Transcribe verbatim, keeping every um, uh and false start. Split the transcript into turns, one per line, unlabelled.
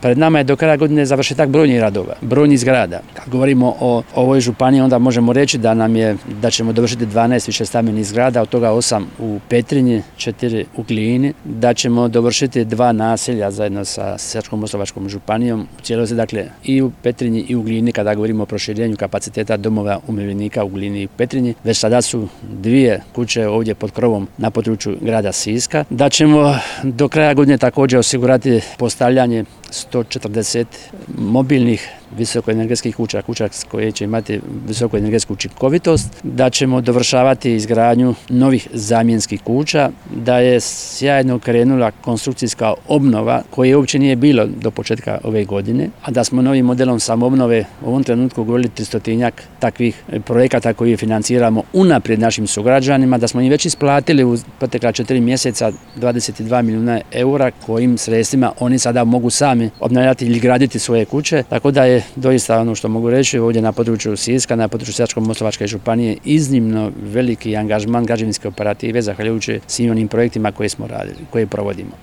Pred nama je do kraja godine završetak brojnih radova, brojnih zgrada. Kad govorimo o ovoj županiji, onda možemo reći da nam je, da ćemo dovršiti dvanaest višestambenih zgrada, od toga osam u Petrinji, četiri u Glini, da ćemo dovršiti dva naselja zajedno sa Sisačko-moslavačkom županijom u cijelosti, dakle i u Petrinji i u Glini kada govorimo o proširenju kapaciteta domova umirovljenika u Glini i Petrinji. Već sada su dvije kuće ovdje pod krovom na području grada Siska. Da ćemo do kraja godine također osigurati postavljanje sto četrdeset mobilnih visokoenergetskih kuća, kuća koje će imati visokoenergetsku učinkovitost, da ćemo dovršavati izgradnju novih zamjenskih kuća, da je sjajno krenula konstrukcijska obnova koje uopće nije bilo do početka ove godine, a da smo novim modelom samoobnove u ovom trenutku govorili tristotinjak takvih projekata koje financiramo unaprijed našim sugrađanima, da smo im već isplatili u protekla četiri mjeseca dvadeset dva milijuna eura kojim sredstvima oni sada mogu sami obnavljati ili graditi svoje kuće, tako da je doista ono što mogu reći ovdje na području Siska, na području Sisačko-moslavačke županije iznimno veliki angažman građevinske operative zahvaljujući svim onim projektima koje smo radili, koje provodimo.